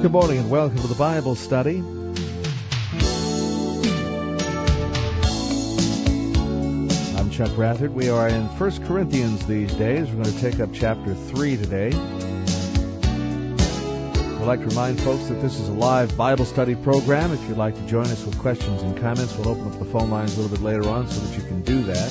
Good morning and welcome to the Bible study. I'm Chuck Rathard. We are in 1 Corinthians these days. We're going to take up chapter 3 today. I'd like to remind folks that this is a live Bible study program. If you'd like to join us with questions and comments, we'll open up the phone lines a little bit later on so that you can do that.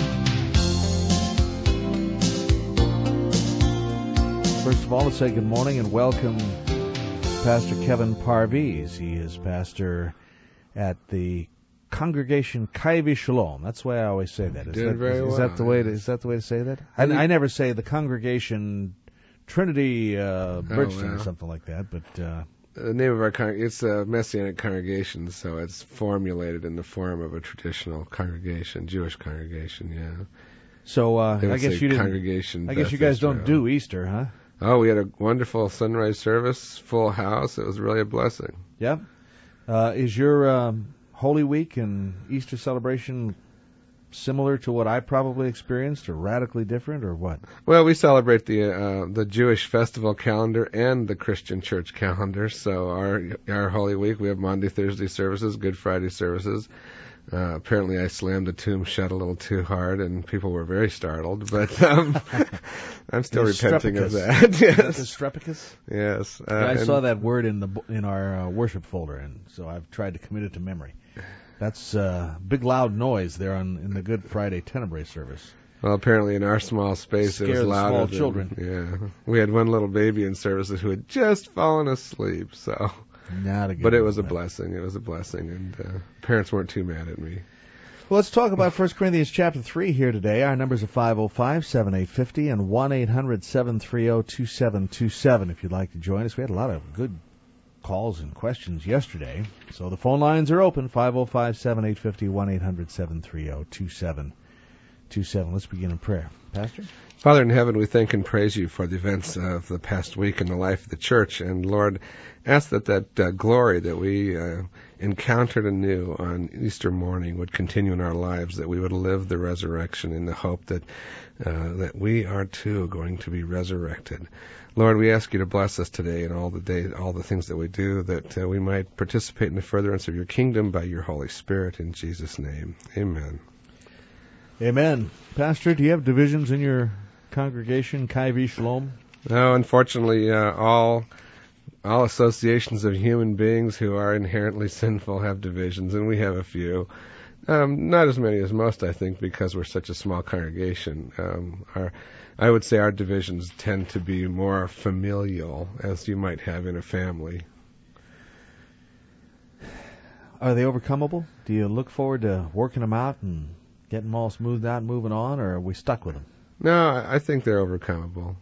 First of all, let's say good morning and welcome Pastor Kevin Parviz. He is pastor at the Congregation Kaivi Shalom. That's the way I always say that. Is that the way to say that? I never say the Congregation Trinity Bridgeton or something like that, but the name of our it's a Messianic congregation, so it's formulated in the form of a traditional congregation, Jewish congregation. Yeah. So I guess you guys don't do Easter, huh? Oh, we had a wonderful sunrise service, full house. It was really a blessing. Yeah. Is your Holy Week and Easter celebration similar to what I probably experienced, or radically different, or what? Well, we celebrate the Jewish festival calendar and the Christian church calendar. So our Holy Week, we have Monday, Thursday services, Good Friday services. Apparently I slammed the tomb shut a little too hard, and people were very startled, but I'm still repenting of that. Yes. Strepicus? Yes. I saw that word in our worship folder, and so I've tried to commit it to memory. That's big loud noise there in the Good Friday Tenebrae service. Well, apparently in our small space it was louder small children. Yeah. We had one little baby in services who had just fallen asleep, so... But it was a blessing. It was a blessing, and parents weren't too mad at me. Well, let's talk about 1 Corinthians chapter 3 here today. Our numbers are 505-7850 and 1-800-730-2727 if you'd like to join us. We had a lot of good calls and questions yesterday, so the phone lines are open, 505-7850, 1-800-730-2727. Let's begin in prayer. Pastor? Father in heaven, we thank and praise you for the events of the past week in the life of the church. And Lord, ask that glory that we encountered anew on Easter morning would continue in our lives, that we would live the resurrection in the hope that we are too going to be resurrected. Lord, we ask you to bless us today and all the things that we do, that we might participate in the furtherance of your kingdom by your Holy Spirit. In Jesus' name, amen. Amen. Pastor, do you have divisions in your congregation, Kaivi Shalom? No, unfortunately, all associations of human beings who are inherently sinful have divisions, and we have a few. Not as many as most, I think, because we're such a small congregation. I would say our divisions tend to be more familial, as you might have in a family. Are they overcomable? Do you look forward to working them out and getting them all smoothed out and moving on, or are we stuck with them? No, I think they're overcomable.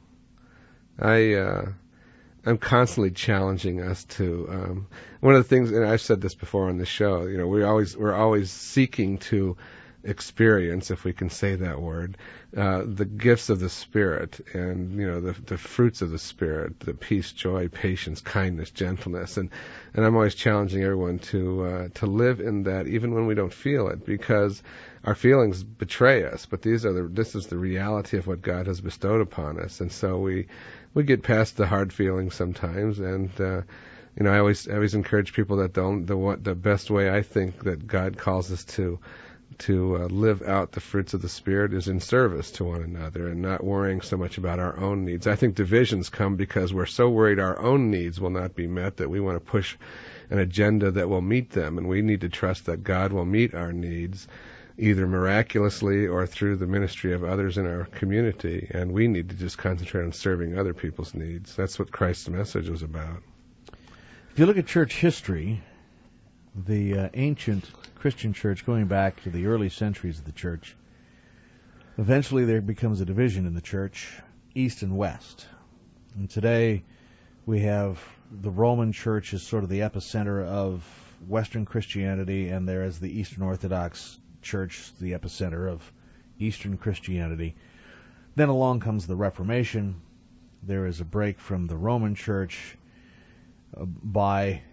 I'm constantly challenging us to. One of the things, and I've said this before on the show, we're always seeking to experience, if we can say that word, the gifts of the Spirit, and the fruits of the Spirit, the peace, joy, patience, kindness, gentleness, and I'm always challenging everyone to live in that, even when we don't feel it, because our feelings betray us. But this is the reality of what God has bestowed upon us, and so we get past the hard feelings sometimes, and I always encourage people that the best way I think that God calls us to live out the fruits of the Spirit is in service to one another and not worrying so much about our own needs. I think divisions come because we're so worried our own needs will not be met that we want to push an agenda that will meet them, and we need to trust that God will meet our needs either miraculously or through the ministry of others in our community, and we need to just concentrate on serving other people's needs. That's what Christ's message was about. If you look at church history, the ancient Christian church, going back to the early centuries of the church, eventually there becomes a division in the church, east and west. And today we have the Roman Church as sort of the epicenter of Western Christianity, and there is the Eastern Orthodox Church, the epicenter of Eastern Christianity. Then along comes the Reformation. There is a break from the Roman Church by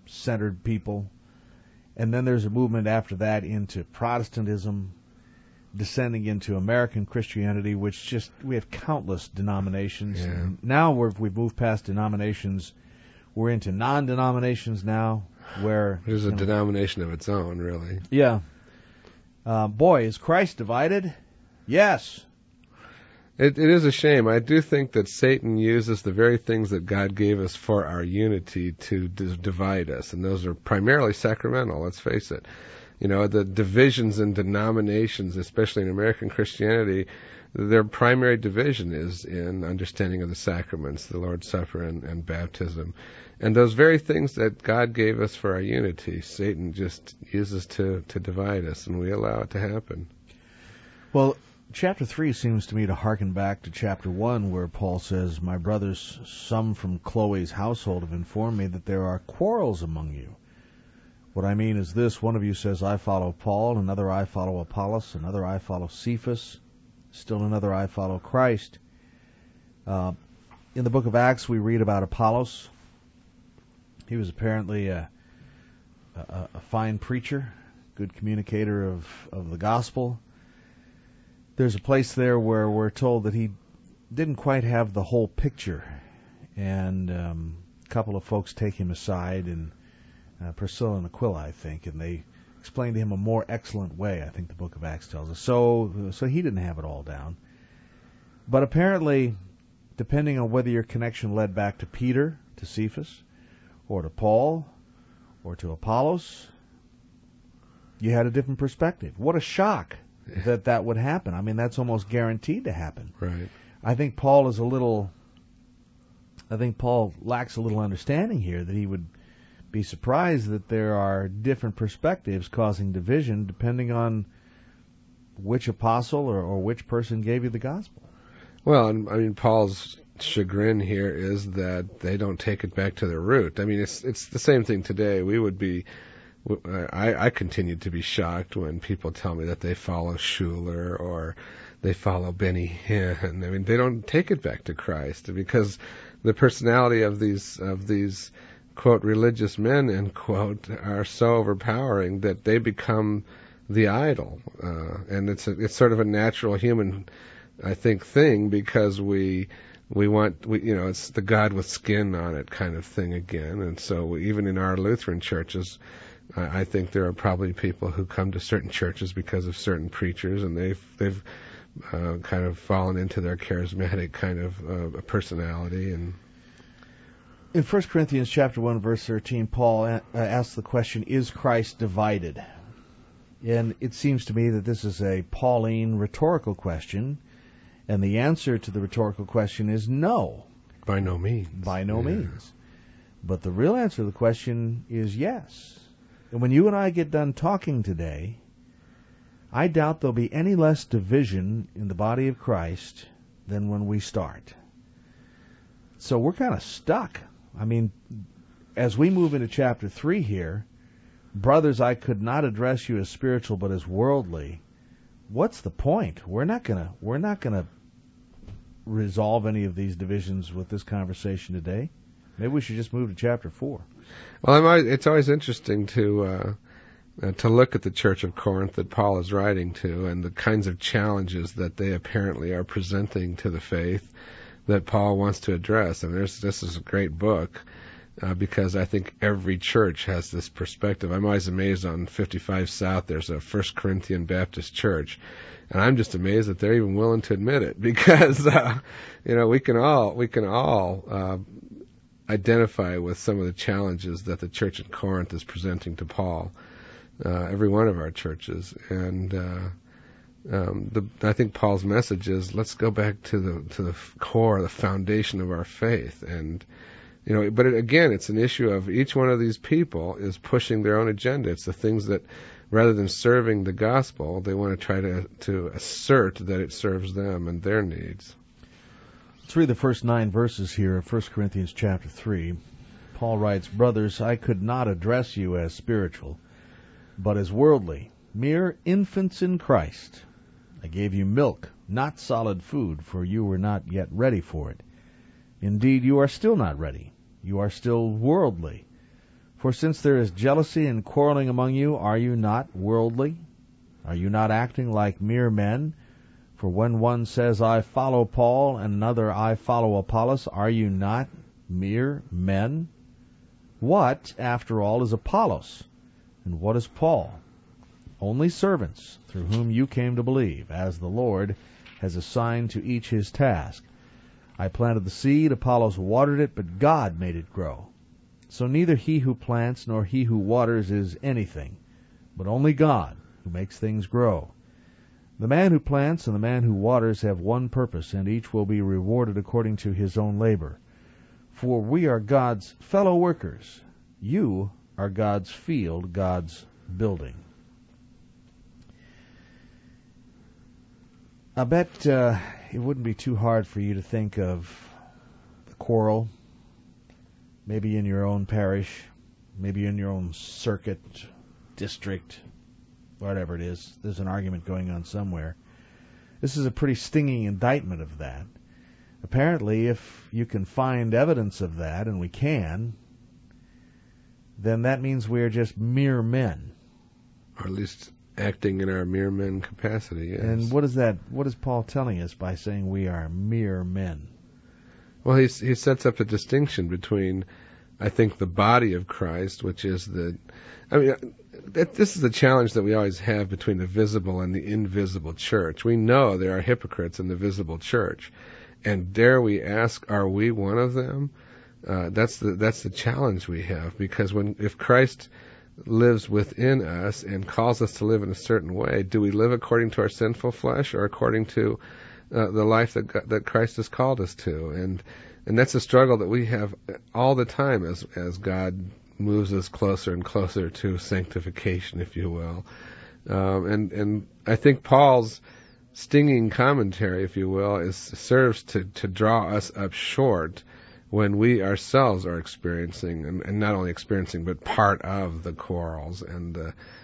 Reformation-centered people. And then there's a movement after that into Protestantism. descending into American Christianity, which we have countless denominations. Yeah. Now we've moved past denominations. We're into non-denominations now, where there's a denomination of its own, really. Yeah. Boy, is Christ divided? Yes. It is a shame. I do think that Satan uses the very things that God gave us for our unity to divide us, and those are primarily sacramental, let's face it. The divisions in denominations, especially in American Christianity, their primary division is in understanding of the sacraments, the Lord's Supper and baptism. And those very things that God gave us for our unity, Satan just uses to divide us, and we allow it to happen. Well, chapter 3 seems to me to hearken back to chapter 1, where Paul says, "My brothers, some from Chloe's household have informed me that there are quarrels among you. What I mean is this: one of you says, 'I follow Paul,' another, 'I follow Apollos,' another, 'I follow Cephas,' still another, 'I follow Christ.'" In the book of Acts, we read about Apollos. He was apparently a fine preacher, good communicator of the gospel. There's a place there where we're told that he didn't quite have the whole picture, and a couple of folks take him aside, and Priscilla and Aquila, I think, and they explain to him a more excellent way, I think the book of Acts tells us. So he didn't have it all down. But apparently, depending on whether your connection led back to Peter, to Cephas, or to Paul, or to Apollos, you had a different perspective. What a shock that would happen. I mean, that's almost guaranteed to happen. Right. I think Paul lacks a little understanding here, that he would be surprised that there are different perspectives causing division depending on which apostle or which person gave you the gospel. Well, I mean, Paul's chagrin here is that they don't take it back to the root. I mean, it's the same thing today. I continue to be shocked when people tell me that they follow Schuller or they follow Benny Hinn. I mean, they don't take it back to Christ, because the personality of these quote religious men, end quote, are so overpowering that they become the idol, and it's sort of a natural human, I think, thing, because we want it's the God with skin on it kind of thing again. And so even in our Lutheran churches, I think there are probably people who come to certain churches because of certain preachers, and they've kind of fallen into their charismatic kind of personality. And in 1 Corinthians chapter 1, verse 13, Paul asks the question, "Is Christ divided?" And it seems to me that this is a Pauline rhetorical question, and the answer to the rhetorical question is no. By no means. By no means. But the real answer to the question is yes. And when you and I get done talking today, I doubt there'll be any less division in the body of Christ than when we start. So we're kind of stuck. I mean, as we move into chapter 3 here, "Brothers, I could not address you as spiritual but as worldly." What's the point? We're not gonna resolve any of these divisions with this conversation today. Maybe we should just move to chapter 4. Well, it's always interesting to look at the Church of Corinth that Paul is writing to, and the kinds of challenges that they apparently are presenting to the faith that Paul wants to address. And this is a great book, because I think every church has this perspective. I'm always amazed on 55 South. There's a First Corinthian Baptist church, and I'm just amazed that they're even willing to admit it, because we can all identify with some of the challenges that the church in Corinth is presenting to Paul. Every one of our churches, and I think Paul's message is, let's go back to the core, the foundation of our faith. And but it's an issue of each one of these people is pushing their own agenda. It's the things that, rather than serving the gospel, they want to try to assert that it serves them and their needs. Let's read the first 9 verses here of 1 Corinthians chapter 3. Paul writes, "Brothers, I could not address you as spiritual, but as worldly, mere infants in Christ. I gave you milk, not solid food, for you were not yet ready for it. Indeed, you are still not ready. You are still worldly. For since there is jealousy and quarreling among you, are you not worldly? Are you not acting like mere men? For when one says, I follow Paul, and another, I follow Apollos, are you not mere men? What, after all, is Apollos? And what is Paul? Only servants, through whom you came to believe, as the Lord has assigned to each his task. I planted the seed, Apollos watered it, but God made it grow. So neither he who plants nor he who waters is anything, but only God who makes things grow. The man who plants and the man who waters have one purpose, and each will be rewarded according to his own labor. For we are God's fellow workers. You are God's field, God's building. I bet it wouldn't be too hard for you to think of the quarrel, maybe in your own parish, maybe in your own circuit, district, whatever it is. There's an argument going on somewhere. This is a pretty stinging indictment of that. Apparently, if you can find evidence of that, and we can, then that means we are just mere men. Or at least acting in our mere men capacity, yes. And what is Paul telling us by saying we are mere men? Well, he sets up a distinction between, I think, the body of Christ, which is this is the challenge that we always have between the visible and the invisible church. We know there are hypocrites in the visible church, and dare we ask, are we one of them? That's the challenge we have, because if Christ lives within us and calls us to live in a certain way, do we live according to our sinful flesh or according to the life that Christ has called us to? And that's a struggle that we have all the time as God moves us closer and closer to sanctification, if you will. And I think Paul's stinging commentary, if you will, serves to draw us up short when we ourselves are experiencing, and not only experiencing, but part of the quarrels. And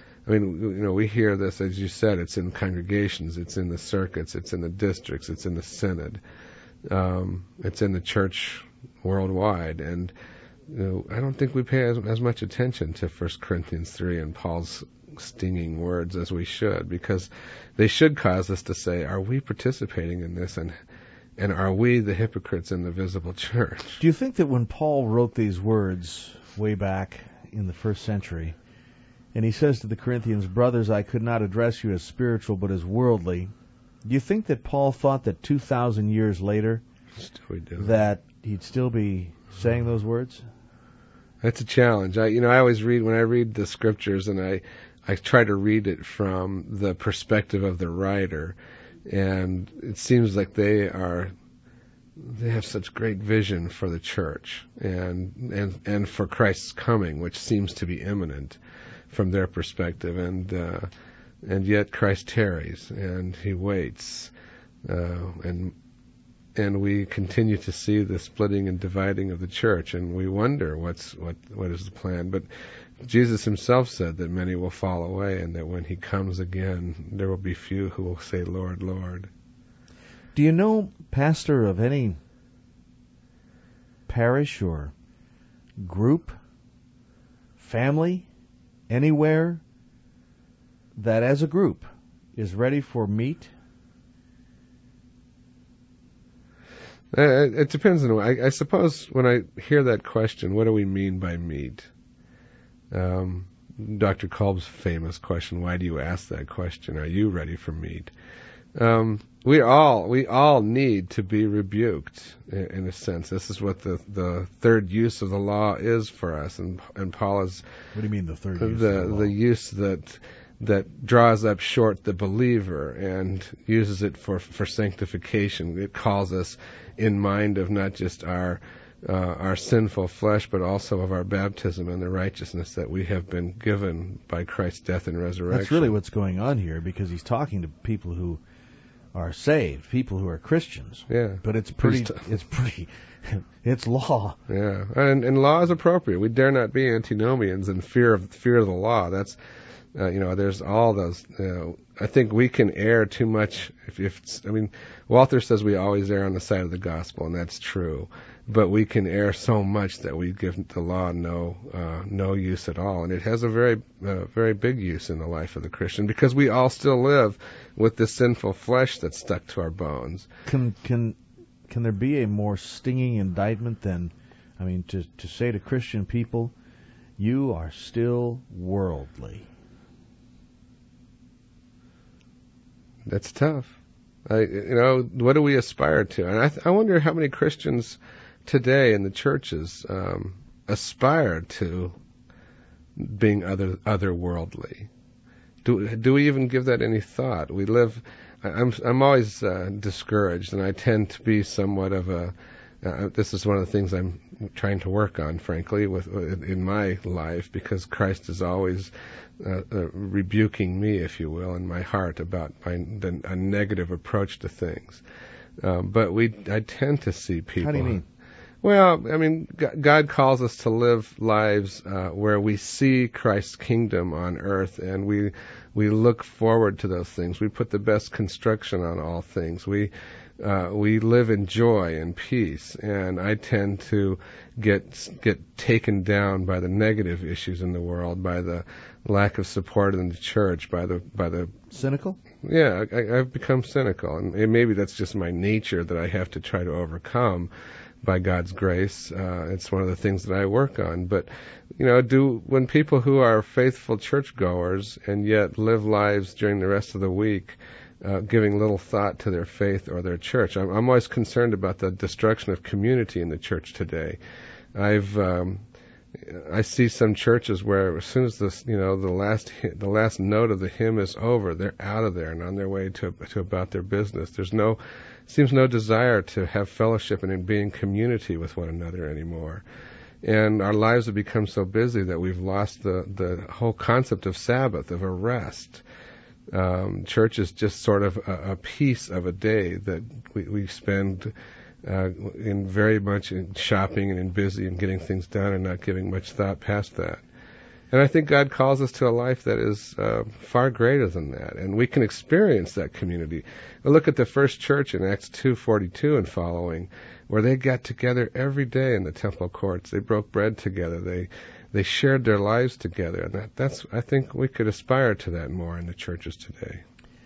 we hear this, as you said, it's in congregations, it's in the circuits, it's in the districts, it's in the synod, it's in the church worldwide. And I don't think we pay as much attention to 1 Corinthians 3 and Paul's stinging words as we should, because they should cause us to say, are we participating in this, and are we the hypocrites in the visible church? Do you think that when Paul wrote these words way back in the first century, and he says to the Corinthians, brothers, I could not address you as spiritual but as worldly, do you think that Paul thought that 2,000 years later that he'd still be saying those words? That's a challenge. I always read, when I read the scriptures, and I try to read it from the perspective of the writer, and it seems like they have such great vision for the church and for Christ's coming, which seems to be imminent from their perspective, and yet Christ tarries and he waits, and we continue to see the splitting and dividing of the church, and we wonder what is the plan. But Jesus himself said that many will fall away, and that when he comes again, there will be few who will say, Lord, Lord. Do you know, pastor, of any parish or group, family, anywhere that as a group is ready for meat? It depends on I suppose when I hear that question, what do we mean by meat? Dr. Kolb's famous question, why do you ask that question? Are you ready for meat? We all need to be rebuked in a sense. This is what the third use of the law is for us, and Paul is. What do you mean the third use? The use that draws up short the believer and uses it for sanctification. It calls us in mind of not just our sinful flesh, but also of our baptism and the righteousness that we have been given by Christ's death and resurrection. That's really what's going on here, because he's talking to people who are saved, people who are Christians. Yeah. But it's law. Yeah. And law is appropriate. We dare not be antinomians in fear of the law. That's, there's all those I think we can err too much. Walther says we always err on the side of the gospel, and that's true. But we can err so much that we give the law no use at all, and it has a very big use in the life of the Christian, because we all still live with this sinful flesh that's stuck to our bones. Can there be a more stinging indictment than, to say to Christian people, you are still worldly? That's tough. What do we aspire to? And I wonder how many Christians today in the churches aspire to being otherworldly. Do we even give that any thought? I'm always discouraged, and I tend to be somewhat of a. This is one of the things I'm trying to work on, frankly, in my life, because Christ is always rebuking me, if you will, in my heart about a negative approach to things. But I tend to see people. How do you mean? Well, God calls us to live lives where we see Christ's kingdom on earth, and we look forward to those things. We put the best construction on all things. We live in joy and peace, and I tend to get taken down by the negative issues in the world, by the lack of support in the church, by the cynical. Yeah, I've become cynical, and maybe that's just my nature that I have to try to overcome. By God's grace, it's one of the things that I work on. But, when people who are faithful churchgoers and yet live lives during the rest of the week, giving little thought to their faith or their church, I'm always concerned about the destruction of community in the church today. I see some churches where as soon as the last note of the hymn is over, they're out of there and on their way to about their business. Seems no desire to have fellowship and be in community with one another anymore. And our lives have become so busy that we've lost the whole concept of Sabbath, of a rest. Church is just sort of a piece of a day that we spend in very much in shopping and in busy and getting things done and not giving much thought past that. And I think God calls us to a life that is far greater than that, and we can experience that community. Look at the first church in Acts 2:42 and following, where they got together every day in the temple courts. They broke bread together. They shared their lives together, and I think we could aspire to that more in the churches today.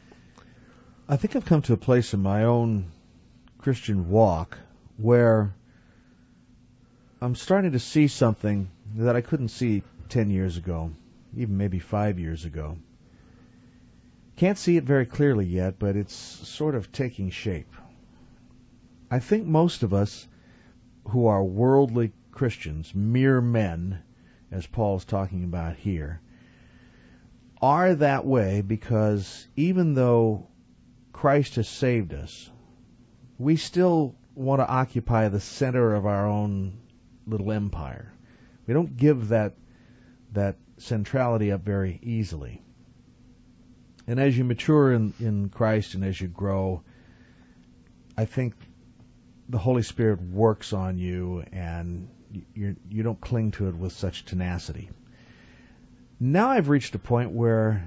I think I've come to a place in my own Christian walk where I'm starting to see something that I couldn't see 10 years ago, even maybe 5 years ago. Can't see it very clearly yet, but it's sort of taking shape. I think most of us who are worldly Christians, mere men, as Paul's talking about here, are that way because even though Christ has saved us, we still want to occupy the center of our own little empire. We don't give that centrality up very easily. And as you mature in Christ and as you grow, I think the Holy Spirit works on you and you don't cling to it with such tenacity. Now I've reached a point where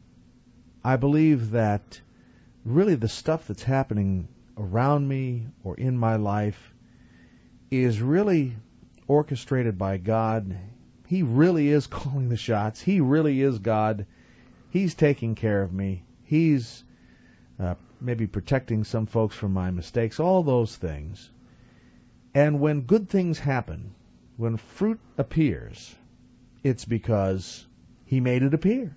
I believe that really the stuff that's happening around me or in my life is really orchestrated by God. He really is calling the shots. He really is God. He's taking care of me. He's maybe protecting some folks from my mistakes, all those things. And when good things happen, when fruit appears, it's because He made it appear.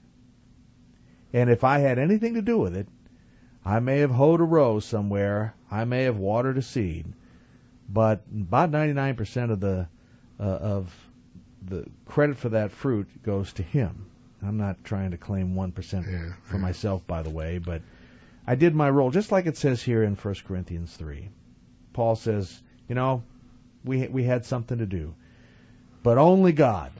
And if I had anything to do with it, I may have hoed a row somewhere, I may have watered a seed, but about 99% of the credit for that fruit goes to Him. I'm not trying to claim 1% for myself, by the way, but I did my role, just like it says here in 1 Corinthians 3. Paul says, we had something to do, but only God.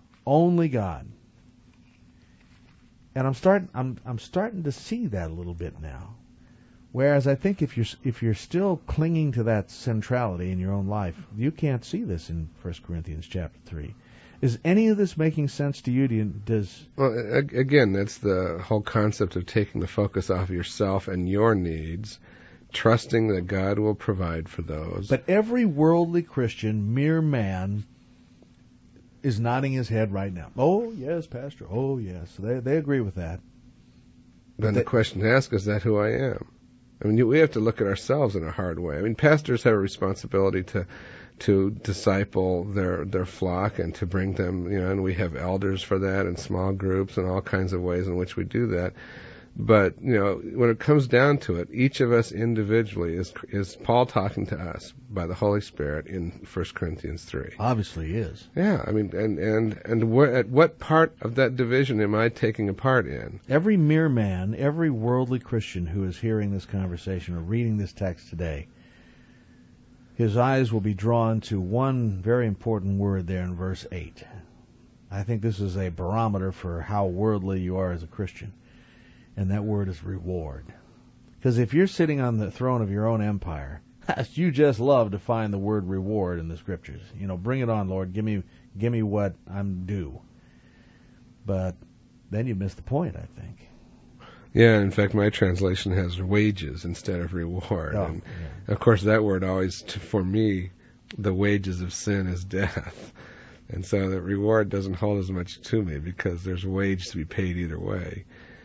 And I'm starting to see that a little bit now. Whereas I think if you're still clinging to that centrality in your own life, you can't see this in 1 Corinthians chapter 3. Is any of this making sense to you? Well, again, that's the whole concept of taking the focus off yourself and your needs, trusting that God will provide for those. But every worldly Christian, mere man, is nodding his head right now. Oh, yes, Pastor. Oh, yes. They agree with that. Then the question to ask is that who I am? I mean, we have to look at ourselves in a hard way. I mean, pastors have a responsibility to disciple their flock and to bring them, and we have elders for that and small groups and all kinds of ways in which we do that. But, when it comes down to it, each of us individually is Paul talking to us by the Holy Spirit in 1 Corinthians 3. Obviously he is. Yeah, I mean, and at what part of that division am I taking a part in? Every mere man, every worldly Christian who is hearing this conversation or reading this text today, his eyes will be drawn to one very important word there in verse 8. I think this is a barometer for how worldly you are as a Christian. And that word is reward. Because if you're sitting on the throne of your own empire, you just love to find the word reward in the Scriptures. Bring it on, Lord. Give me what I'm due. But then you miss the point, I think. Yeah, in fact, my translation has wages instead of reward. Oh, and yeah. Of course, that word always, for me, the wages of sin is death. And so the reward doesn't hold as much to me because there's wage to be paid either way.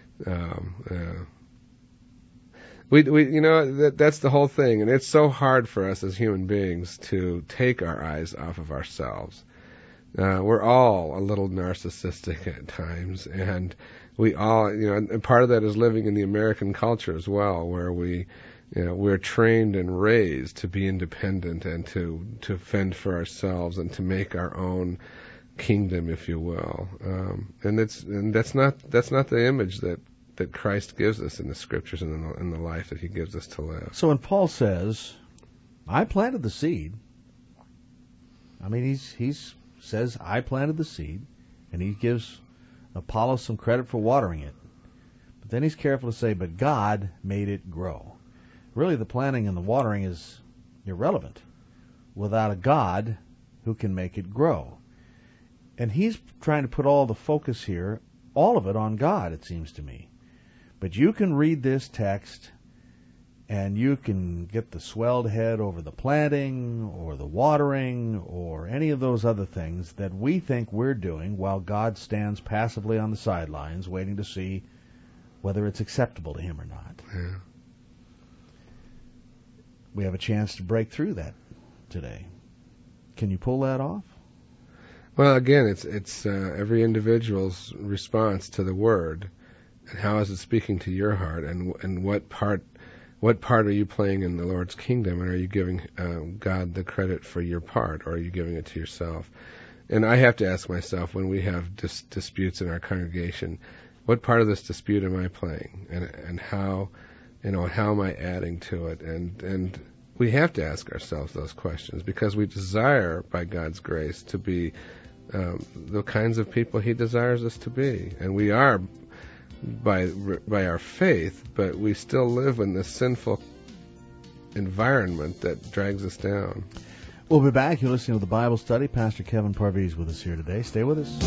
That's the whole thing, and it's so hard for us as human beings to take our eyes off of ourselves. We're all a little narcissistic at times, and we all, and part of that is living in the American culture as well, where we're trained and raised to be independent and to fend for ourselves and to make our own kingdom, if you will. And that's not the image that Christ gives us in the Scriptures and in the life that He gives us to live. So when Paul says, "I planted the seed," I mean he says, "I planted the seed," and he gives Apollos some credit for watering it. But then he's careful to say, "But God made it grow." Really, the planting and the watering is irrelevant without a God who can make it grow. And he's trying to put all the focus here, all of it on God, it seems to me. But you can read this text and you can get the swelled head over the planting or the watering or any of those other things that we think we're doing while God stands passively on the sidelines waiting to see whether it's acceptable to Him or not. Yeah. We have a chance to break through that today. Can you pull that off? Well, again, it's every individual's response to the Word, and how is it speaking to your heart, and what part are you playing in the Lord's kingdom, and are you giving God the credit for your part, or are you giving it to yourself? And I have to ask myself, when we have disputes in our congregation, what part of this dispute am I playing, and how am I adding to it, and we have to ask ourselves those questions because we desire, by God's grace, to be the kinds of people He desires us to be, and we are by our faith, but we still live in this sinful environment that drags us down. We'll be back. You're listening to the Bible Study. Pastor Kevin Parviz with us here today. Stay with us.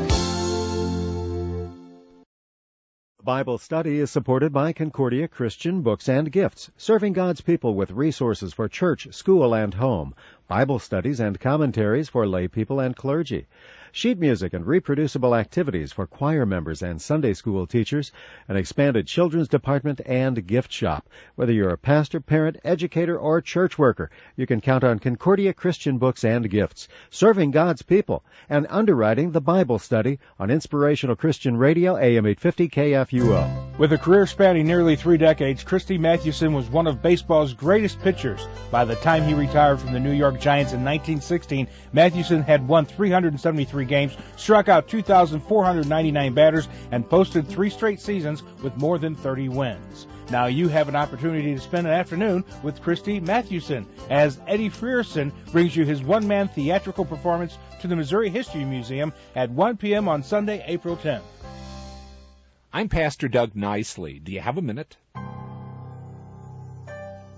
The Bible Study is supported by Concordia Christian Books and Gifts, serving God's people with resources for church, school, and home, Bible studies and commentaries for lay people and clergy, sheet music and reproducible activities for choir members and Sunday school teachers, an expanded children's department and gift shop. Whether you're a pastor, parent, educator, or church worker, you can count on Concordia Christian Books and Gifts, serving God's people, and underwriting the Bible Study on Inspirational Christian Radio, AM 850 KFUO. With a career spanning nearly 3 decades, Christy Mathewson was one of baseball's greatest pitchers. By the time he retired from the New York Giants in 1916, Mathewson had won 373 games, struck out 2,499 batters, and posted 3 straight seasons with more than 30 wins. Now you have an opportunity to spend an afternoon with Christy Mathewson as Eddie Frierson brings you his one-man theatrical performance to the Missouri History Museum at 1 p.m. on Sunday, April 10th. I'm Pastor Doug Nicely. Do you have a minute?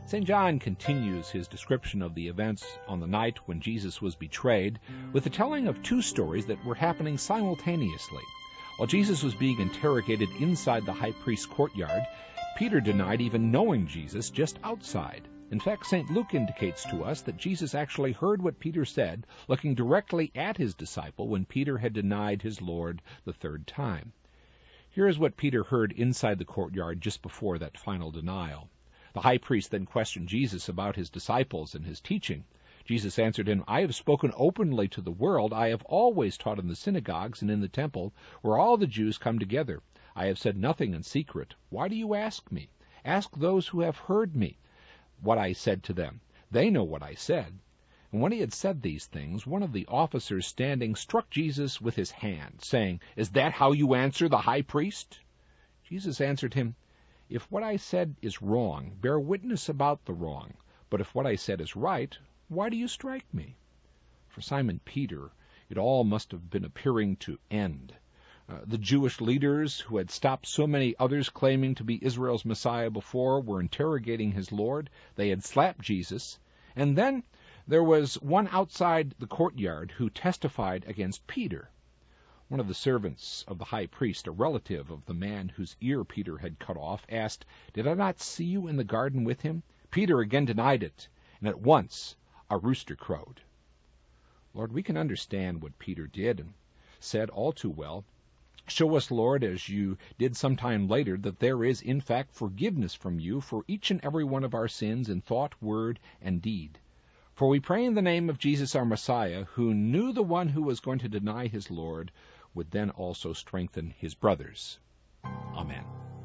St. John continues his description of the events on the night when Jesus was betrayed with the telling of two stories that were happening simultaneously. While Jesus was being interrogated inside the high priest's courtyard, Peter denied even knowing Jesus just outside. In fact, St. Luke indicates to us that Jesus actually heard what Peter said, looking directly at his disciple when Peter had denied his Lord the third time. Here is what Peter heard inside the courtyard just before that final denial. The high priest then questioned Jesus about his disciples and his teaching. Jesus answered him, "I have spoken openly to the world. I have always taught in the synagogues and in the temple, where all the Jews come together. I have said nothing in secret. Why do you ask me? Ask those who have heard me what I said to them. They know what I said." And when he had said these things, one of the officers standing struck Jesus with his hand, saying, "Is that how you answer the high priest?" Jesus answered him, "If what I said is wrong, bear witness about the wrong. But if what I said is right, why do you strike me?" For Simon Peter, it all must have been appearing to end. The Jewish leaders who had stopped so many others claiming to be Israel's Messiah before were interrogating his Lord. They had slapped Jesus. And then there was one outside the courtyard who testified against Peter. One of the servants of the high priest, a relative of the man whose ear Peter had cut off, asked, "Did I not see you in the garden with him?" Peter again denied it, and at once a rooster crowed. Lord, we can understand what Peter did and said all too well. Show us, Lord, as you did sometime later, that there is, in fact, forgiveness from you for each and every one of our sins in thought, word, and deed. For we pray in the name of Jesus our Messiah, who knew the one who was going to deny his Lord would then also strengthen his brothers. Amen.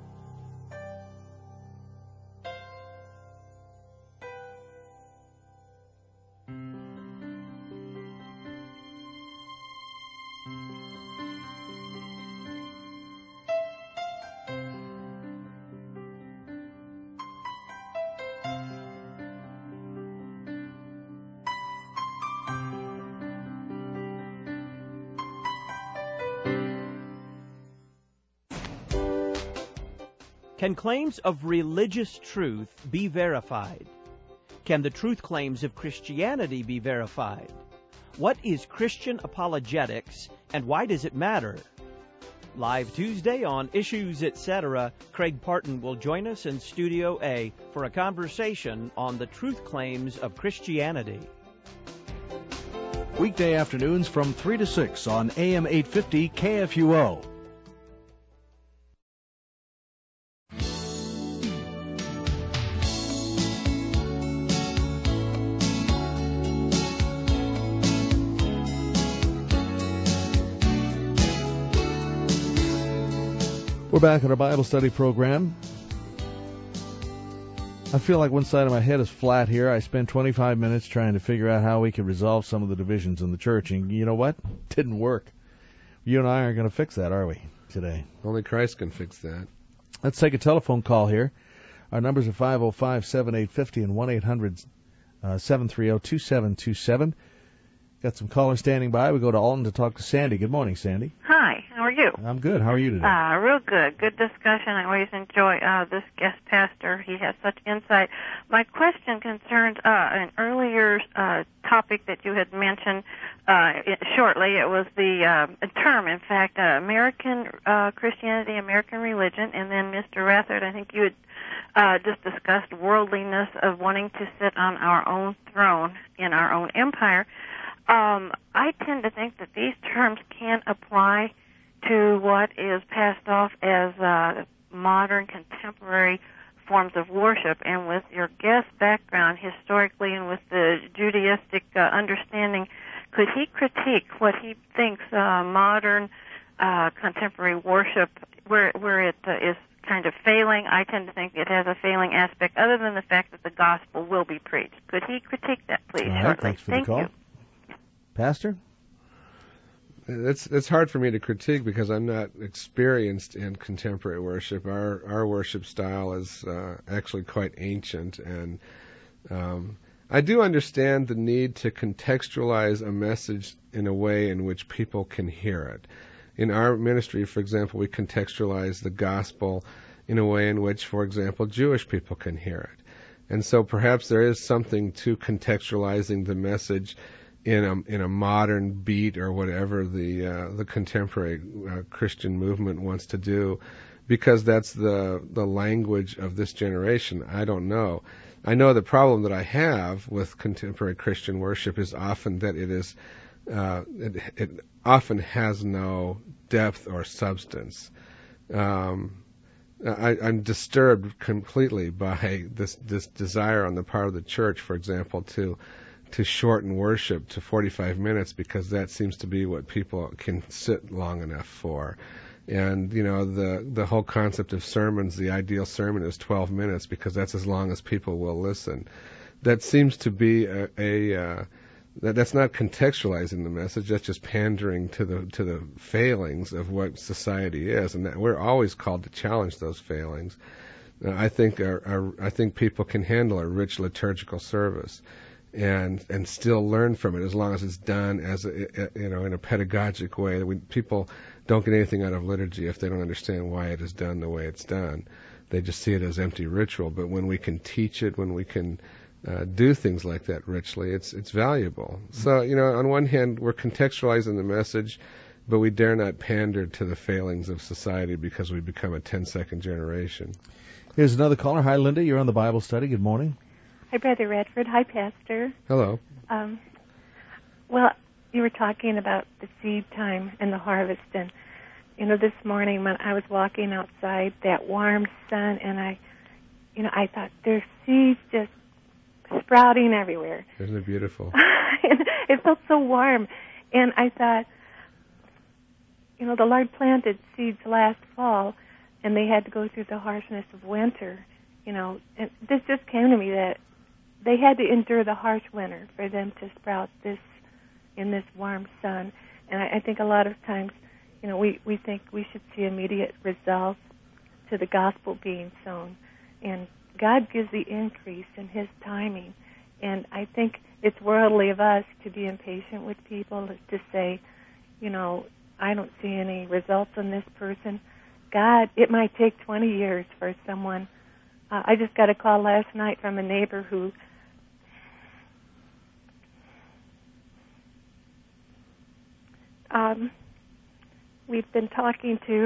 Can claims of religious truth be verified? Can the truth claims of Christianity be verified? What is Christian apologetics, and why does it matter? Live Tuesday on Issues Etc., Craig Parton will join us in Studio A for a conversation on the truth claims of Christianity. Weekday afternoons from 3 to 6 on AM 850 KFUO. We're back on our Bible study program. I feel like one side of my head is flat here. I spent 25 minutes trying to figure out how we could resolve some of the divisions in the church, and you know what? Didn't work. You and I aren't going to fix that, are we, today? Only Christ can fix that. Let's take a telephone call here. Our numbers are 505-7850 and 1-800-730-2727. Got some callers standing by. We go to Alton to talk to Sandy. Good morning, Sandy. Hi, how are you? I'm good. How are you today? Real good. Good discussion. I always enjoy this guest pastor. He has such insight. My question concerns an earlier topic that you had mentioned shortly. It was the term, in fact, American Christianity, American religion, and then Mr. Rathard, I think you had just discussed worldliness of wanting to sit on our own throne in our own empire. I tend to think that these terms can apply to what is passed off as modern, contemporary forms of worship. And with your guest background historically and with the Judaistic understanding, could he critique what he thinks modern, contemporary worship, where it is kind of failing? I tend to think it has a failing aspect, other than the fact that the gospel will be preached. Could he critique that, please, All right, shortly? thanks for the call. You. Pastor? It's hard for me to critique because I'm not experienced in contemporary worship. Our worship style is actually quite ancient, and I do understand the need to contextualize a message in a way in which people can hear it. In our ministry, for example, we contextualize the gospel in a way in which, for example, Jewish people can hear it. And so perhaps there is something to contextualizing the message in a modern beat or whatever the contemporary Christian movement wants to do, because that's the language of this generation. I don't know. I know the problem that I have with contemporary Christian worship is often that it is it often has no depth or substance. I'm disturbed completely by this desire on the part of the church, for example, to shorten worship to 45 minutes, because that seems to be what people can sit long enough for. And, you know, the whole concept of sermons, the ideal sermon is 12 minutes because that's as long as people will listen. That seems to be that's not contextualizing the message. That's just pandering to the failings of what society is, and that we're always called to challenge those failings. I think people can handle a rich liturgical service and still learn from it, as long as it's done as in a pedagogic way. People don't get anything out of liturgy if they don't understand why it is done the way it's done. They just see it as empty ritual. But when we can teach it, when we can do things like that richly, it's valuable. So, you know, on one hand, we're contextualizing the message, but we dare not pander to the failings of society because we become a 10-second generation. Here's another caller. Hi, Linda. You're on the Bible study. Good morning. Hi, Brother Redford. Hi, Pastor. Hello. Well, you were talking about the seed time and the harvest, and you know, this morning when I was walking outside, that warm sun, and I thought there's seeds just sprouting everywhere. Isn't it beautiful? It felt so warm, and I thought, you know, the Lord planted seeds last fall, and they had to go through the harshness of winter, you know, and this just came to me that they had to endure the harsh winter for them to sprout in this warm sun. And I think a lot of times, you know, we think we should see immediate results to the gospel being sown. And God gives the increase in His timing. And I think it's worldly of us to be impatient with people, to say, you know, I don't see any results in this person. God, it might take 20 years for someone. I just got a call last night from a neighbor who we've been talking to,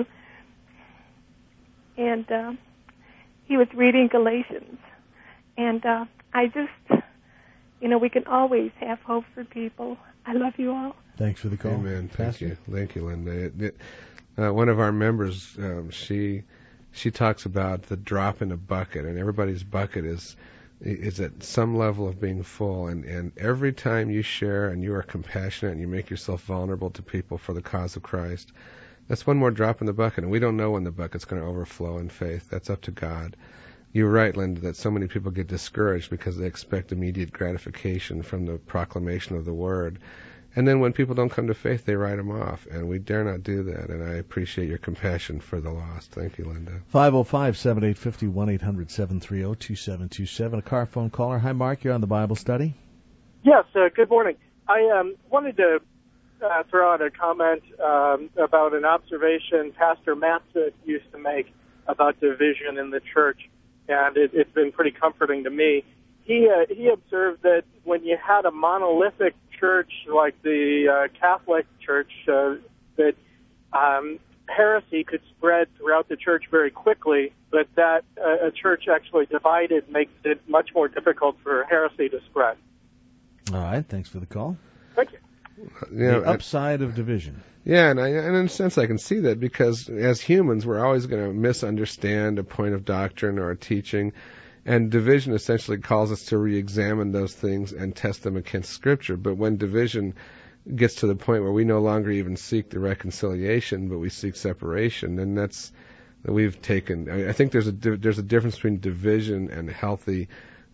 and he was reading Galatians. And I just, you know, we can always have hope for people. I love you all. Thanks for the call. Amen. Thank you, Linda. One of our members, she talks about the drop in a bucket, and everybody's bucket is at some level of being full, and every time you share and you are compassionate and you make yourself vulnerable to people for the cause of Christ, that's one more drop in the bucket, and we don't know when the bucket's going to overflow in faith. That's up to God. You're right, Linda, that so many people get discouraged because they expect immediate gratification from the proclamation of the Word. And then when people don't come to faith, they write them off, and we dare not do that, and I appreciate your compassion for the lost. Thank you, Linda. 505-7850, 1-800-730-2727. A car phone caller. Hi, Mark. You're on the Bible study. Yes, good morning. I wanted to throw out a comment about an observation Pastor Matzik used to make about division in the church, and it's been pretty comforting to me. He observed that when you had a monolithic church like the Catholic Church, that heresy could spread throughout the church very quickly, but that a church actually divided makes it much more difficult for heresy to spread. All right, thanks for the call. Thank you. The upside of division. Yeah, and in a sense I can see that, because as humans we're always going to misunderstand a point of doctrine or a teaching. And division essentially calls us to re-examine those things and test them against Scripture. But when division gets to the point where we no longer even seek the reconciliation, but we seek separation, then we've taken. I think there's a difference between division and healthy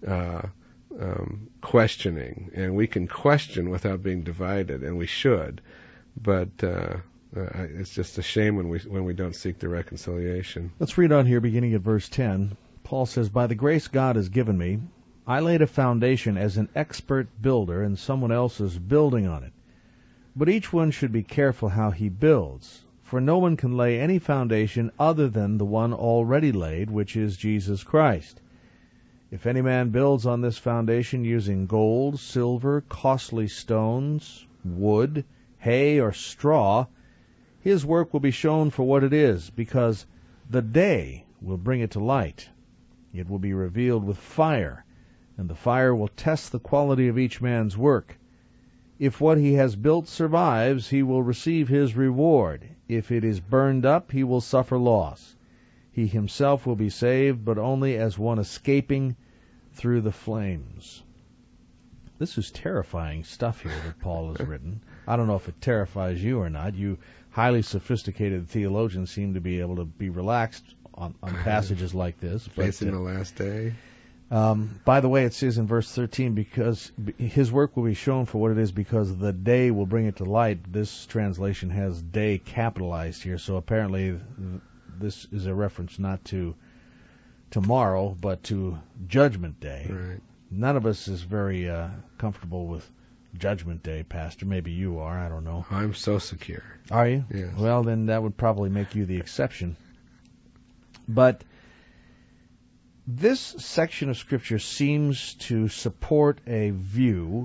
questioning. And we can question without being divided, and we should. But it's just a shame when we don't seek the reconciliation. Let's read on here, beginning at verse 10. Paul says, "By the grace God has given me, I laid a foundation as an expert builder, and someone else is building on it. But each one should be careful how he builds, for no one can lay any foundation other than the one already laid, which is Jesus Christ. If any man builds on this foundation using gold, silver, costly stones, wood, hay, or straw, his work will be shown for what it is, because the day will bring it to light. It will be revealed with fire, and the fire will test the quality of each man's work. If what he has built survives, he will receive his reward. If it is burned up, he will suffer loss. He himself will be saved, but only as one escaping through the flames. This is terrifying stuff here that Paul has written. I don't know if it terrifies you or not. You highly sophisticated theologians seem to be able to be relaxed on passages like this. Facing the last day. By the way, it says in verse 13, because his work will be shown for what it is, because the day will bring it to light. This translation has day capitalized here, so apparently this is a reference not to tomorrow, but to Judgment Day. Right. None of us is very comfortable with Judgment Day, Pastor. Maybe you are, I don't know. I'm so secure. Are you? Yes. Well, then that would probably make you the exception. But this section of Scripture seems to support a view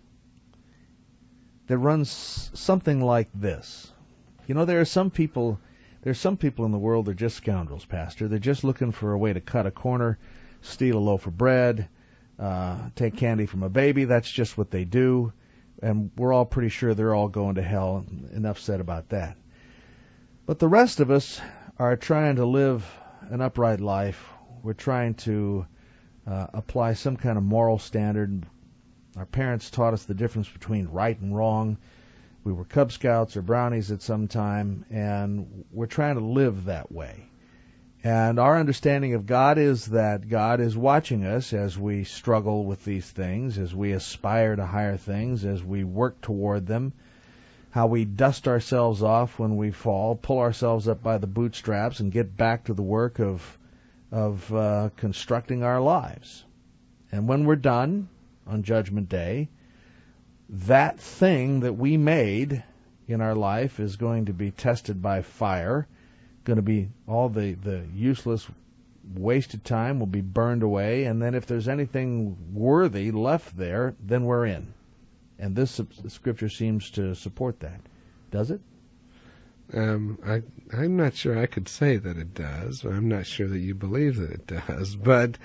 that runs something like this. You know, there are some people in the world that are just scoundrels, Pastor. They're just looking for a way to cut a corner, steal a loaf of bread, take candy from a baby. That's just what they do. And we're all pretty sure they're all going to hell. Enough said about that. But the rest of us are trying to live an upright life. We're trying to apply some kind of moral standard. Our parents taught us the difference between right and wrong. We were Cub Scouts or Brownies at some time, and we're trying to live that way. And our understanding of God is that God is watching us as we struggle with these things, as we aspire to higher things, as we work toward them, how we dust ourselves off when we fall, pull ourselves up by the bootstraps, and get back to the work of constructing our lives. And when we're done on Judgment Day, that thing that we made in our life is going to be tested by fire. Going to be all the useless, wasted time will be burned away, and then if there's anything worthy left there, then we're in. And this Scripture seems to support that. Does it? I'm not sure I could say that it does. I'm not sure that you believe that it does. But,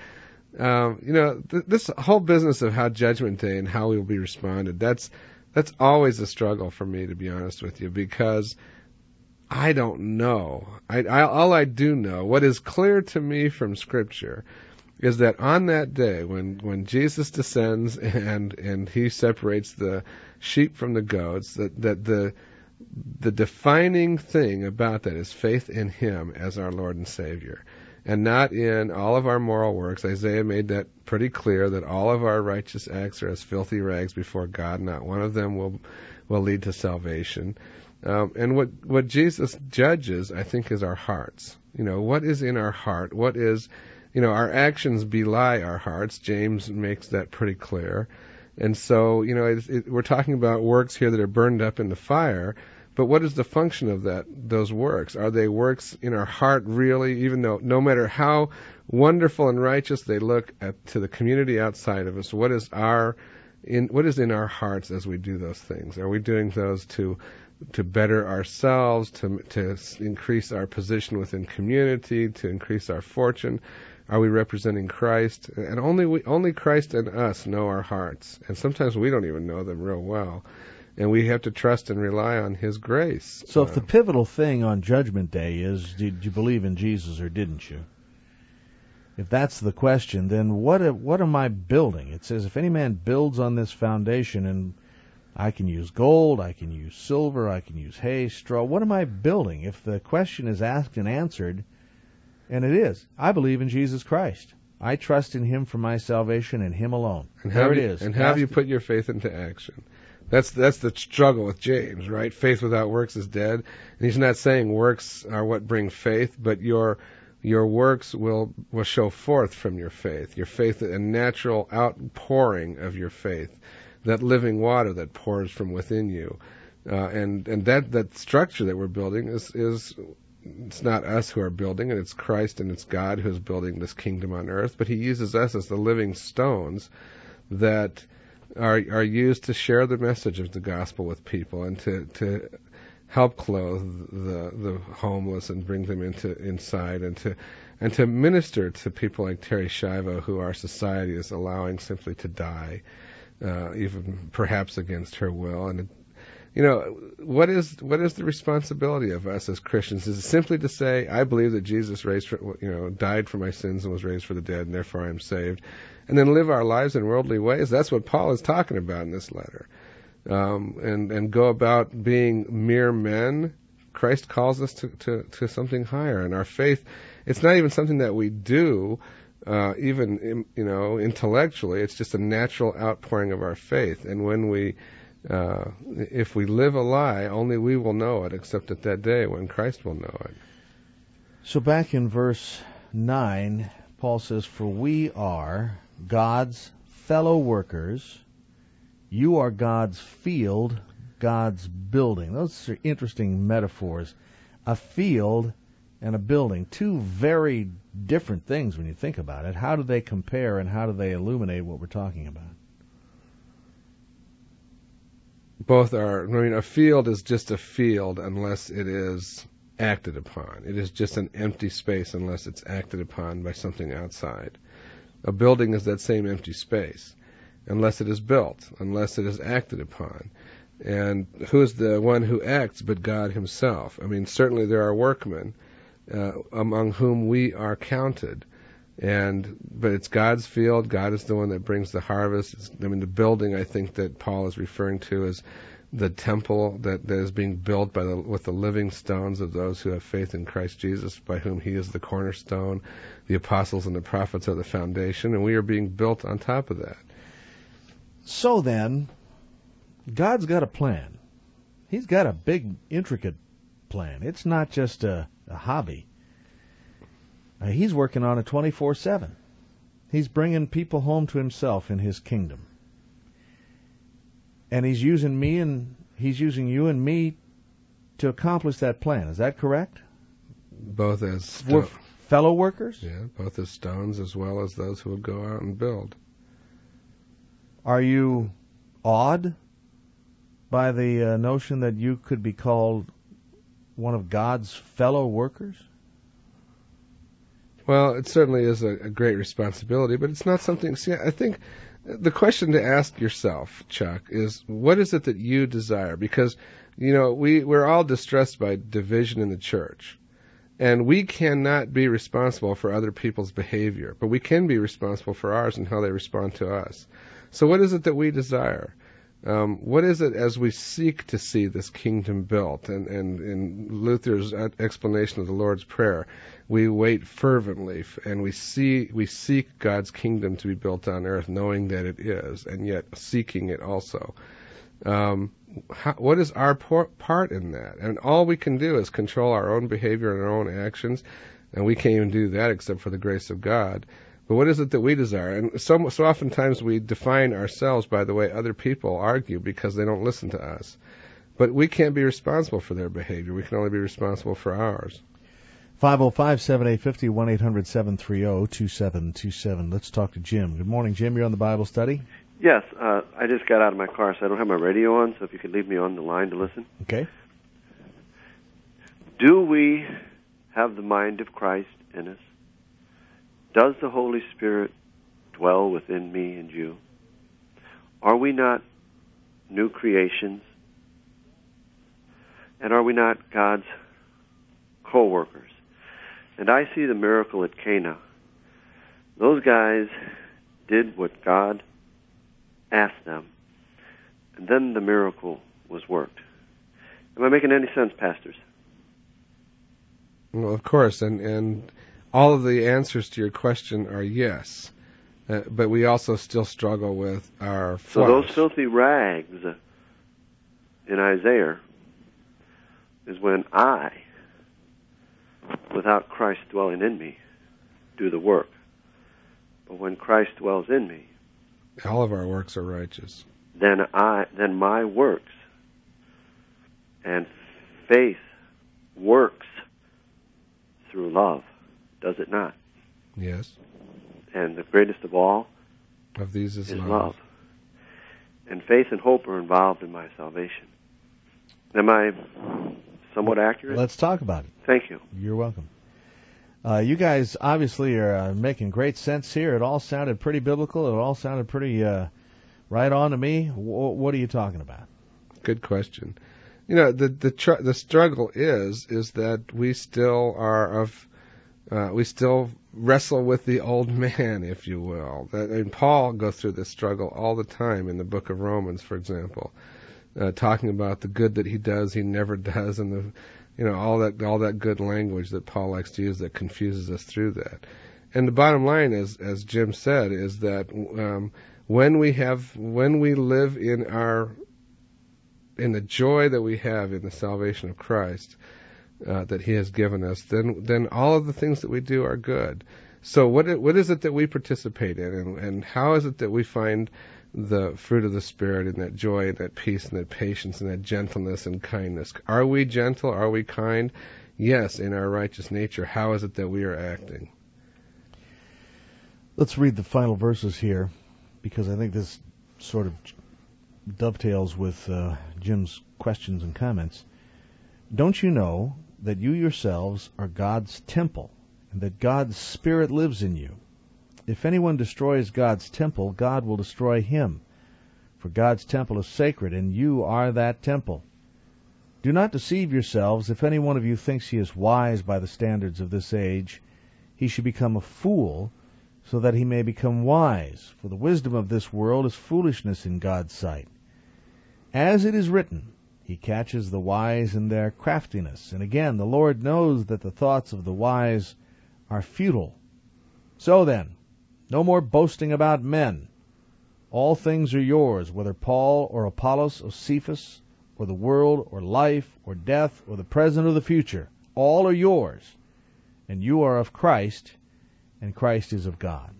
this whole business of how Judgment Day and how we will be responded, that's always a struggle for me, to be honest with you, because I don't know. All I do know, what is clear to me from Scripture, is that on that day when Jesus descends and he separates the sheep from the goats, that the defining thing about that is faith in him as our Lord and Savior, and not in all of our moral works. Isaiah made that pretty clear, that all of our righteous acts are as filthy rags before God. Not one of them will lead to salvation. And what Jesus judges, I think, is our hearts. What is in our heart? What is, our actions belie our hearts. James makes that pretty clear. And so, we're talking about works here that are burned up in the fire, but what is the function of those works? Are they works in our heart really, even though no matter how wonderful and righteous they look to the community outside of us, what is in our hearts as we do those things? Are we doing those to better ourselves, to increase our position within community, to increase our fortune? Are we representing Christ? And only Christ and us know our hearts. And sometimes we don't even know them real well. And we have to trust and rely on his grace. So if the pivotal thing on Judgment Day is, did you believe in Jesus or didn't you? If that's the question, then what am I building? It says, if any man builds on this foundation, and I can use gold, I can use silver, I can use hay, straw. What am I building? If the question is asked and answered, and it is, I believe in Jesus Christ. I trust in him for my salvation and him alone. And there it is. And have you put your faith into action? That's the struggle with James, right? Faith without works is dead. And he's not saying works are what bring faith, but your works will show forth from your faith. Your faith, a natural outpouring of your faith, that living water that pours from within you. And that structure that we're building is it's not us who are building it, it's Christ and it's God who is building this kingdom on earth, but he uses us as the living stones that are used to share the message of the gospel with people and to help clothe the homeless and bring them inside and to minister to people like Terri Schiavo, who our society is allowing simply to die, even perhaps against her will. And what is the responsibility of us as Christians? Is it simply to say, I believe that Jesus died for my sins and was raised for the dead, and therefore I'm saved, and then live our lives in worldly ways? That's what Paul is talking about in this letter. And go about being mere men. Christ calls us to something higher, and our faith, it's not even something that we do, even intellectually. It's just a natural outpouring of our faith. And when if we live a lie, only we will know it, except at that day when Christ will know it. So back in verse 9, Paul says, "For we are God's fellow workers. You are God's field, God's building." Those are interesting metaphors. A field and a building, two very different things when you think about it. How do they compare and how do they illuminate what we're talking about? Both are, a field is just a field unless it is acted upon. It is just an empty space unless it's acted upon by something outside. A building is that same empty space, unless it is built, unless it is acted upon. And who is the one who acts but God himself? Certainly there are workmen among whom we are counted. But it's God's field. God is the one that brings the harvest. The building, I think, that Paul is referring to is the temple that is being built with the living stones of those who have faith in Christ Jesus, by whom he is the cornerstone. The apostles and the prophets are the foundation, and we are being built on top of that. So then, God's got a plan. He's got a big, intricate plan. It's not just a hobby. He's working on it 24/7. He's bringing people home to himself in his kingdom. And he's using me and he's using you and me to accomplish that plan. Is that correct? Both as We're fellow workers? Yeah, both as stones as well as those who will go out and build. Are you awed by the notion that you could be called one of God's fellow workers? Well, it certainly is a great responsibility, but it's not something... See, I think the question to ask yourself, Chuck, is what is it that you desire? Because, we're all distressed by division in the church. And we cannot be responsible for other people's behavior, but we can be responsible for ours and how they respond to us. So what is it that we desire? What is it as we seek to see this kingdom built? And in Luther's explanation of the Lord's Prayer, we wait fervently and we seek God's kingdom to be built on earth, knowing that it is, and yet seeking it also. What is our part in that? And all we can do is control our own behavior and our own actions, and we can't even do that except for the grace of God. But what is it that we desire? And so oftentimes we define ourselves by the way other people argue because they don't listen to us. But we can't be responsible for their behavior. We can only be responsible for ours. 505-7850, 1-800-730-2727. Let's talk to Jim. Good morning, Jim. You're on the Bible study? Yes. I just got out of my car, so I don't have my radio on, so if you could leave me on the line to listen. Okay. Do we have the mind of Christ in us? Does the Holy Spirit dwell within me and you? Are we not new creations? And are we not God's co-workers? And I see the miracle at Cana. Those guys did what God asked them, and then the miracle was worked. Am I making any sense, pastors? Well, of course, and all of the answers to your question are yes, but we also still struggle with our flesh. So those filthy rags in Isaiah is when I, without Christ dwelling in me, do the work. But when Christ dwells in me, all of our works are righteous. Then my works and faith works through love, does it not? Yes. And the greatest of all of these is love. And faith and hope are involved in my salvation. Am I somewhat accurate? Let's talk about it. Thank you. You're welcome. You guys obviously are making great sense here. It all sounded pretty biblical. It all sounded pretty right on to me. What are you talking about? Good question. You know, the struggle is that we still we still wrestle with the old man, if you will. And Paul goes through this struggle all the time in the book of Romans, for example, talking about the good that he does, he never does, and all that good language that Paul likes to use that confuses us through that. And the bottom line is, as Jim said, is that when we live in the joy that we have in the salvation of Christ that He has given us, then all of the things that we do are good. So what is it that we participate in, and how is it that we find the fruit of the Spirit and that joy and that peace and that patience and that gentleness and kindness? Are we gentle? Are we kind? Yes, in our righteous nature. How is it that we are acting? Let's read the final verses here, because I think this sort of dovetails with Jim's questions and comments. Don't you know that you yourselves are God's temple, and that God's Spirit lives in you? If anyone destroys God's temple, God will destroy him. For God's temple is sacred, and you are that temple. Do not deceive yourselves. If any one of you thinks he is wise by the standards of this age, he should become a fool, so that he may become wise. For the wisdom of this world is foolishness in God's sight. As it is written, He catches the wise in their craftiness. And again, the Lord knows that the thoughts of the wise are futile. So then, no more boasting about men. All things are yours, whether Paul or Apollos or Cephas or the world or life or death or the present or the future. All are yours, and you are of Christ, and Christ is of God.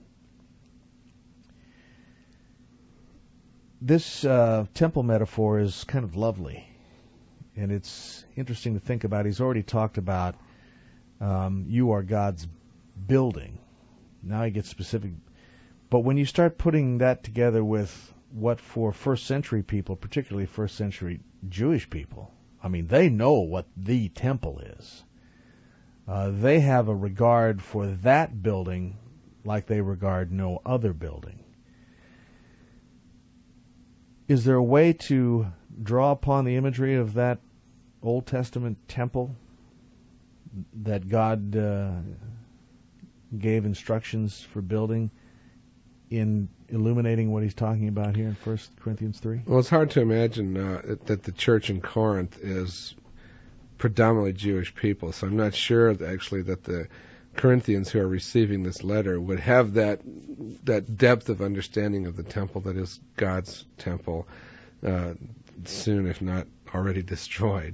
This temple metaphor is kind of lovely, and it's interesting to think about. He's already talked about you are God's building. Now he gets specific. But when you start putting that together with what for first century people, particularly first century Jewish people, I mean, they know what the temple is. They have a regard for that building like they regard no other building. Is there a way to draw upon the imagery of that Old Testament temple that God gave instructions for building in illuminating what he's talking about here in 1 Corinthians 3? Well, it's hard to imagine that the church in Corinth is predominantly Jewish people, so I'm not sure actually that the Corinthians who are receiving this letter would have that depth of understanding of the temple that is God's temple soon, if not already destroyed.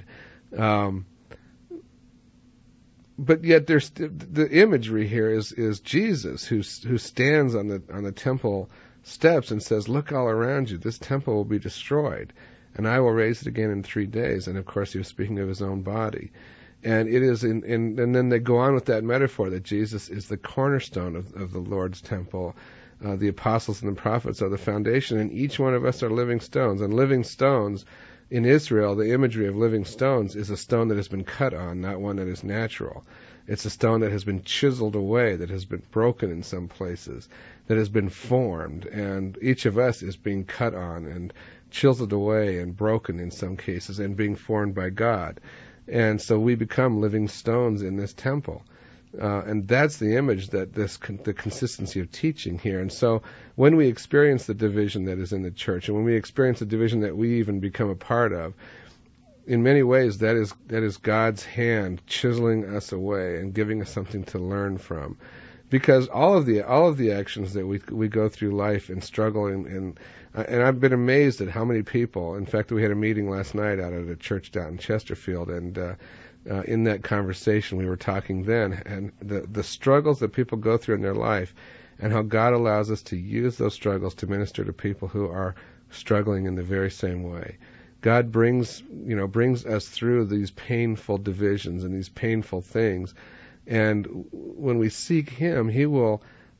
But yet, there's the imagery here is Jesus who stands on the temple steps and says, "Look all around you. This temple will be destroyed, and I will raise it again in 3 days." And of course, he was speaking of his own body. And it is and then they go on with that metaphor that Jesus is the cornerstone of the Lord's temple. The apostles and the prophets are the foundation, and each one of us are living stones. And living stones, in Israel, the imagery of living stones is a stone that has been cut on, not one that is natural. It's a stone that has been chiseled away, that has been broken in some places, that has been formed. And each of us is being cut on and chiseled away and broken in some cases and being formed by God. And so we become living stones in this temple. And that's the image that the consistency of teaching here. And so when we experience the division that is in the church, and when we experience the division that we even become a part of, in many ways that is God's hand chiseling us away and giving us something to learn from. Because all of the actions that we go through life and struggle and I've been amazed at how many people. In fact, we had a meeting last night out at a church down in Chesterfield, and in that conversation we were talking then, and the struggles that people go through in their life, and how God allows us to use those struggles to minister to people who are struggling in the very same way. God brings us through these painful divisions and these painful things, And when we seek Him, He will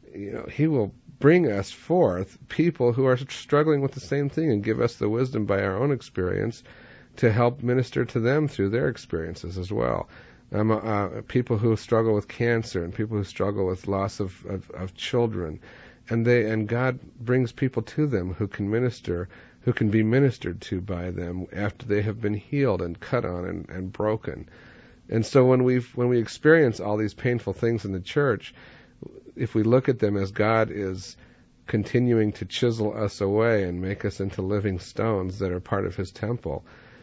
bring us forth people who are struggling with the same thing and give us the wisdom by our own experience to help minister to them through their experiences as well. People who struggle with cancer and people who struggle with loss of children, and God brings people to them who can be ministered to by them after they have been healed and cut on and broken. And so when we experience all these painful things in the church, if we look at them as God is continuing to chisel us away and make us into living stones that are part of His temple,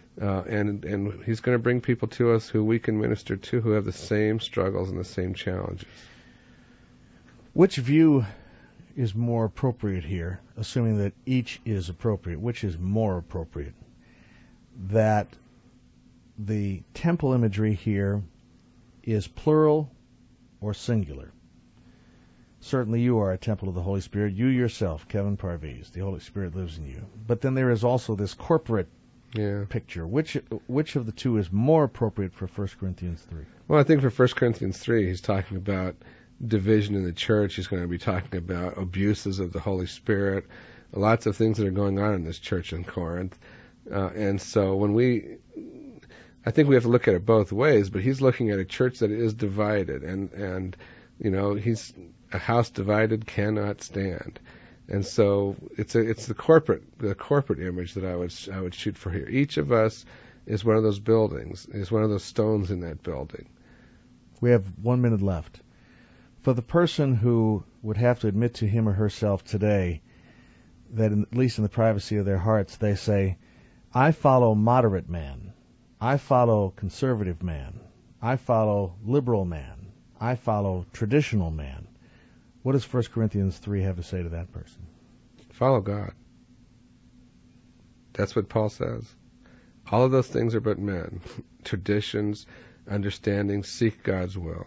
and He's going to bring people to us who we can minister to, who have the same struggles and the same challenges. Which view is more appropriate here, assuming that each is appropriate? Which is more appropriate? That the temple imagery here is plural or singular? Certainly you are a temple of the Holy Spirit. You yourself, Kevin Parviz, the Holy Spirit lives in you. But then there is also this corporate picture. Which of the two is more appropriate for 1 Corinthians 3? Well, I think for 1 Corinthians 3, he's talking about division in the church. He's going to be talking about abuses of the Holy Spirit, lots of things that are going on in this church in Corinth. And so I think we have to look at it both ways, but he's looking at a church that is divided, and he's a house divided cannot stand. And so it's the corporate image that I would shoot for here. Each of us is one of those buildings, is one of those stones in that building. We have 1 minute left. For the person who would have to admit to him or herself today that, at least in the privacy of their hearts, they say, I follow moderate man, I follow conservative man, I follow liberal man, I follow traditional man, what does 1 Corinthians 3 have to say to that person? Follow God. That's what Paul says. All of those things are but men. Traditions, understanding, seek God's will.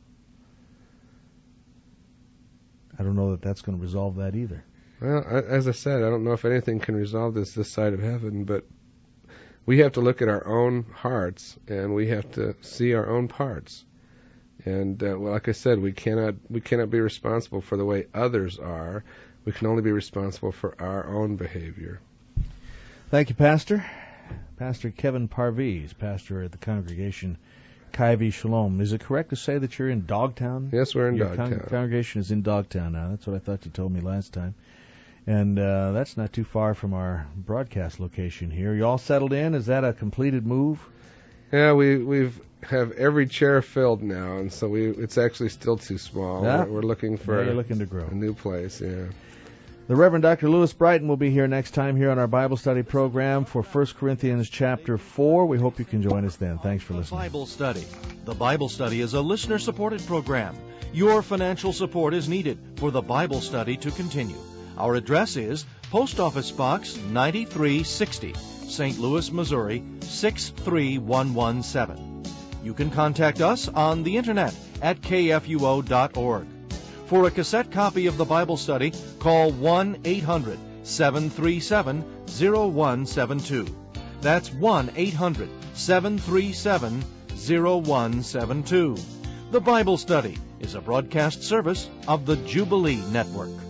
I don't know that that's going to resolve that either. Well, as I said, I don't know if anything can resolve this side of heaven, but we have to look at our own hearts, and we have to see our own parts. And like I said, we cannot be responsible for the way others are. We can only be responsible for our own behavior. Thank you, Pastor. Pastor Kevin Parviz, pastor at the congregation Kaivi Shalom. Is it correct to say that you're in Dogtown? Yes, we're in Your Dogtown. Congregation is in Dogtown now. That's what I thought you told me last time. And that's not too far from our broadcast location here. You all settled in? Is that a completed move? Yeah, we have every chair filled now, and so it's actually still too small. Yeah. We're looking for you're looking to grow. A new place, yeah. The Reverend Dr. Lewis Brighton will be here next time here on our Bible study program for 1 Corinthians chapter 4. We hope you can join us then. Thanks for listening. Bible Study. The Bible Study is a listener-supported program. Your financial support is needed for the Bible study to continue. Our address is Post Office Box 9360, St. Louis, Missouri 63117. You can contact us on the internet at kfuo.org. For a cassette copy of the Bible study, call 1-800-737-0172. That's 1-800-737-0172. The Bible Study is a broadcast service of the Jubilee Network.